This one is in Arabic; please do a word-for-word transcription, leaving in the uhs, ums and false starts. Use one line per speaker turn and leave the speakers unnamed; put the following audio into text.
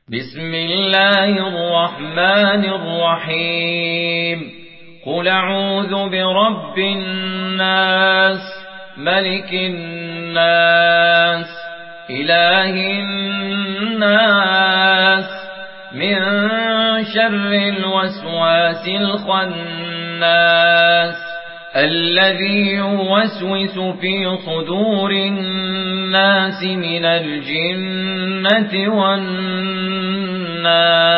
بسم الله الرحمن الرحيم قل أعوذ برب الناس ملك الناس إله الناس من شر الوسواس الخناس الذي يوسوس في صدور الناس من الجنة والناس.